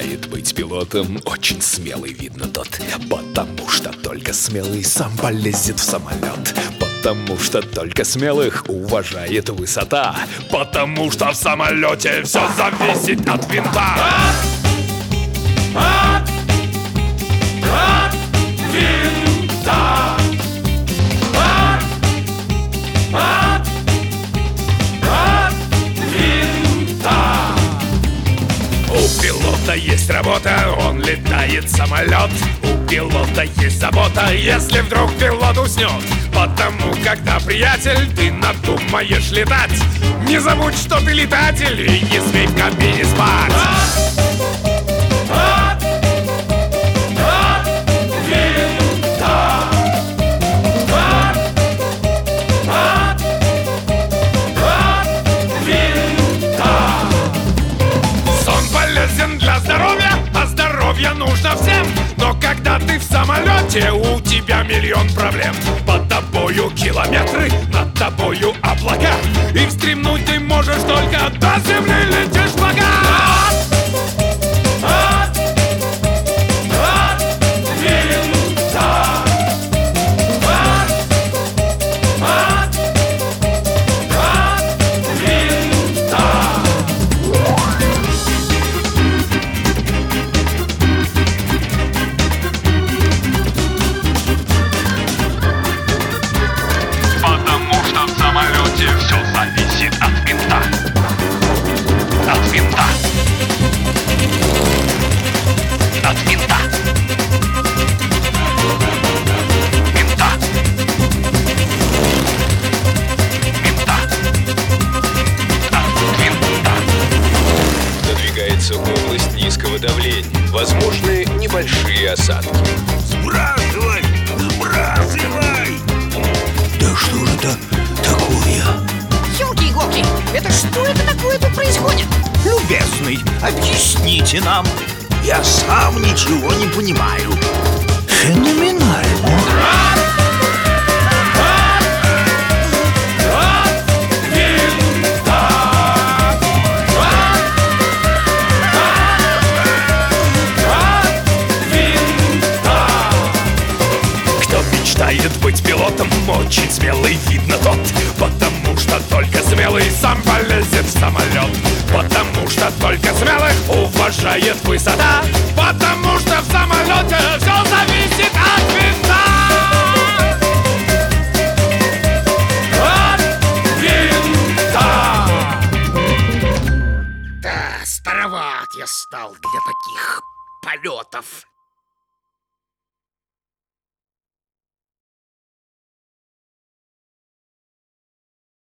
мечтает быть пилотом, очень смелый, видно тот. Потому что только смелый сам полезет в самолет. Потому что только смелых уважает высота. Потому что в самолете все зависит от винта. От винта. У пилота есть работа, он летает самолет. У пилота есть забота, если вдруг пилот уснет. Потому, когда, приятель, ты надумаешь летать, не забудь, что ты летатель, и не смей в кабине спать. Для здоровья, а здоровье нужно всем. Но когда ты в самолете, у тебя миллион проблем. Под тобою километры, над тобою облака, и встремнуть ты можешь только до земли, летишь пока. Все зависит от винта. От винта. От винта. Винта. Винта. От винта. Надвигается область низкого давления. Возможны небольшие осадки. Сбрасывай! Сбрасывай! Да что же это такое? Ёлки-иголки, это что это такое тут происходит? Любезный, объясните нам. Я сам ничего не понимаю. Феноменально. Мечтает быть пилотом, очень смелый, видно тот. Потому что только смелый сам полезет в самолет. Потому что только смелых уважает высота. Потому что в самолете все зависит от винта. От винта. Да, староват я стал для таких полетов.